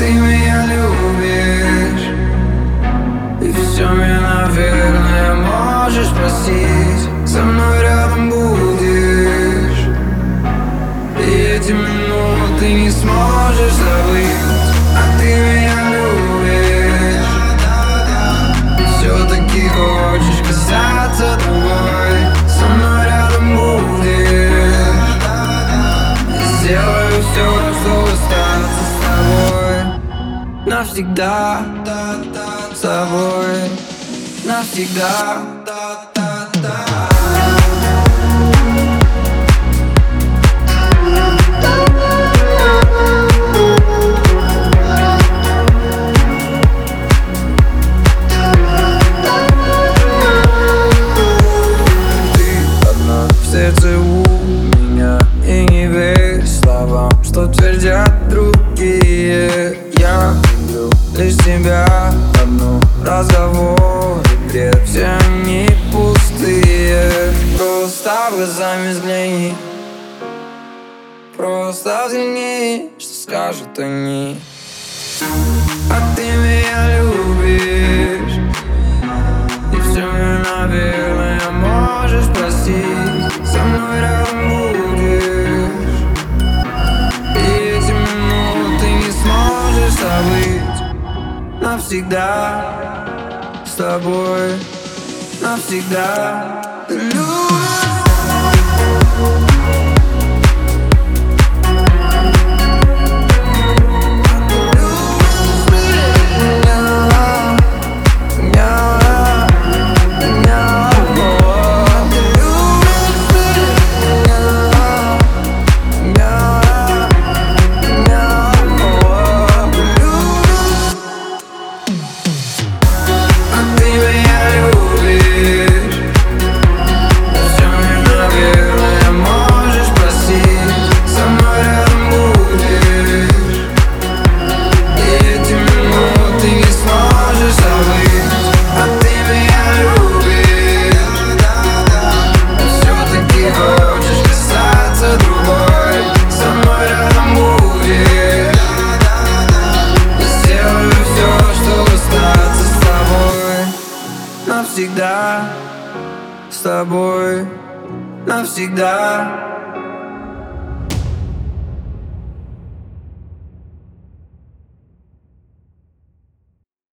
ты меня любишь, и все мне, наверное, можешь простить. Со мной рядом будешь, и эти минуты не сможешь забыть. А ты меня любишь, и все-таки хочешь казаться другой. Со мной рядом будешь, и сделаю все, чтобы остаться с тобой навсегда, с тобой навсегда. В сердце у меня, и не верь словам, что твердят другие. Я люблю лишь тебя одну. Разговоры, бред, все они пустые. Просто глазами взгляни, просто взгляни, что скажут они. А ты меня любишь, и все мне, наверное, можешь простить. Со мной рядом будешь, и эти минуты не сможешь забыть. Навсегда с тобой, навсегда. Ты любишь. Навсегда с тобой, навсегда.